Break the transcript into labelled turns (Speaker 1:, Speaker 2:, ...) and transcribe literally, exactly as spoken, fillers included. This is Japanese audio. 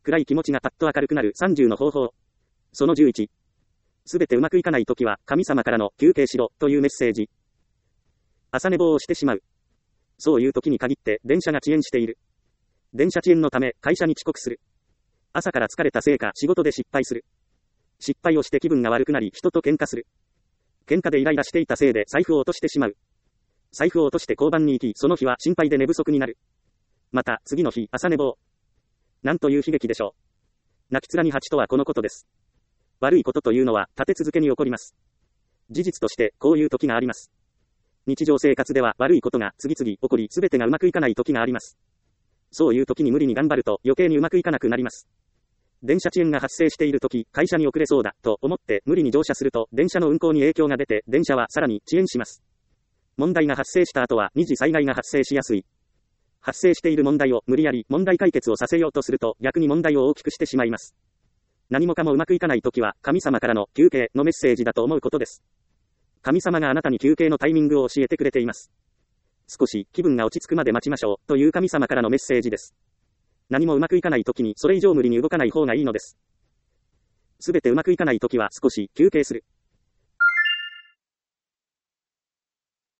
Speaker 1: 暗い気持ちがパッと明るくなるさんじゅうの方法。そのじゅういち。すべてうまくいかないときは、神様からの休憩しろというメッセージ。朝寝坊をしてしまう。そういう時に限って電車が遅延している。電車遅延のため会社に遅刻する。朝から疲れたせいか仕事で失敗する。失敗をして気分が悪くなり人と喧嘩する。喧嘩でイライラしていたせいで財布を落としてしまう。財布を落として交番に行き、その日は心配で寝不足になる。また、次の日、朝寝坊。なんという悲劇でしょう。泣き面に蜂とはこのことです。悪いことというのは、立て続けに起こります。事実として、こういう時があります。日常生活では悪いことが次々起こり、すべてがうまくいかない時があります。そういう時に無理に頑張ると余計にうまくいかなくなります。電車遅延が発生している時、会社に遅れそうだと思って無理に乗車すると、電車の運行に影響が出て、電車はさらに遅延します。問題が発生した後は二次災害が発生しやすい。発生している問題を無理やり問題解決をさせようとすると逆に問題を大きくしてしまいます。何もかもうまくいかないときは神様からの休憩のメッセージだと思うことです。神様があなたに休憩のタイミングを教えてくれています。少し気分が落ち着くまで待ちましょうという神様からのメッセージです。何もうまくいかないときにそれ以上無理に動かない方がいいのです。すべてうまくいかないときは少し休憩する。